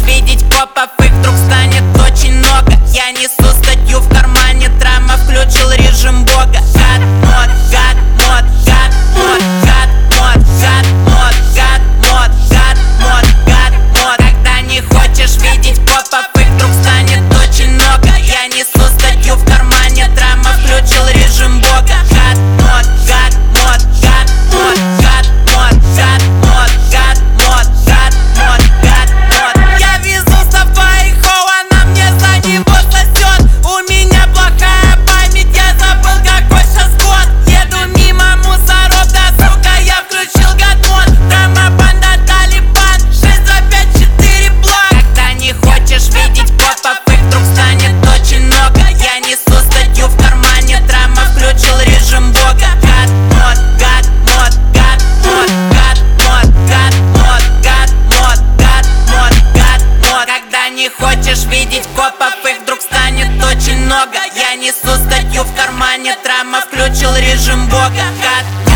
видеть копов, их вдруг станет очень много. Я несу статью в кармане, драма, включил режим бога. Гад мод, гад мод, гад мод, гад мод, гад мод, гад мод, гад мод, гад мод. Когда не хочешь видеть копов, их вдруг станет очень много. Я несу статью в кармане, драма, включил режим бога. Гад мод, гад мод, гад мод, гад мод, гад мод, гад мод, гад мод, гад мод. Я везу с собой хоу, она мне за него сосет. У меня плохая память, я забыл, какой сейчас год. Еду мимо мусоров, да сука, я включил гадмон. Драма, банда, Талибан, 6, 2, 5, 4 блок. Когда не хочешь видеть копов, их вдруг станет очень много. Я несу статью в кармане, драма, включил режим бога. Гад мод, гад мод, гад мод, гад мод, гад мод, гад мод, гад мод, гад мод. Когда не хочешь видеть копов, их вдруг станет очень много. Я несу статью в кармане, драма, включил режим бога. Гад